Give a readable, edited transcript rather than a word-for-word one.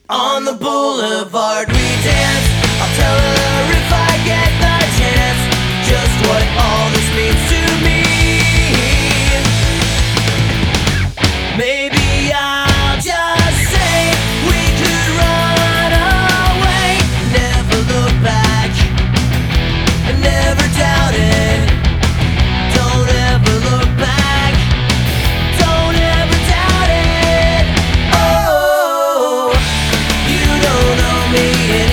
On the boulevard we dance. I'll tell her if I get the chance just what all this means to me. Maybe I'll just say we could run away, never look back, never doubt it. Don't ever look back, don't ever doubt it. Oh, you don't know me